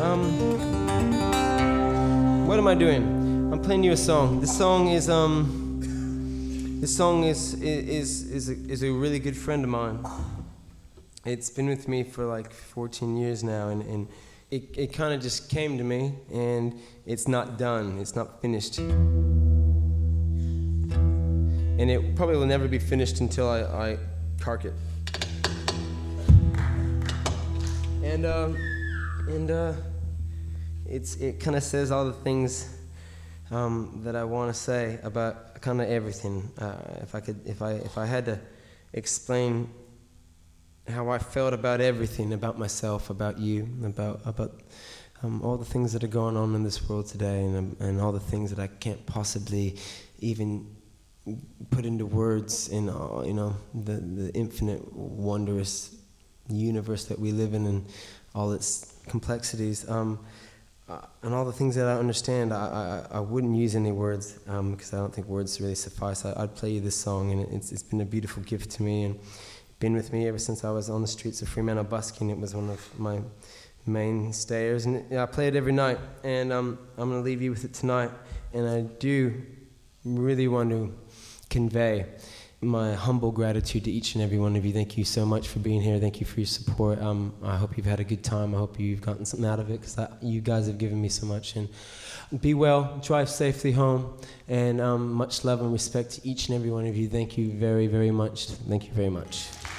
What am I doing? I'm playing you a song. This song is a really good friend of mine. It's been with me for like 14 years now, and it kind of just came to me, and it's not done. It's not finished. And it probably will never be finished until I cark it. And it kind of says all the things that I want to say about kind of everything. If I had to explain how I felt about everything, about myself, about you, about all the things that are going on in this world today, and all the things that I can't possibly even put into words in, the infinite, wondrous universe that we live in, and all its complexities, and all the things that I understand. I wouldn't use any words because I don't think words really suffice. I'd play you this song, and it's been a beautiful gift to me, and been with me ever since I was on the streets of Fremantle busking. It was one of my mainstays, and I play it every night, and I'm going to leave you with it tonight. And I do really want to convey my humble gratitude to each and every one of you. Thank you so much for being here. Thank you for your support. I hope you've had a good time. I hope you've gotten something out of it, because you guys have given me so much. And be well, drive safely home, and much love and respect to each and every one of you. Thank you very, very much. Thank you very much.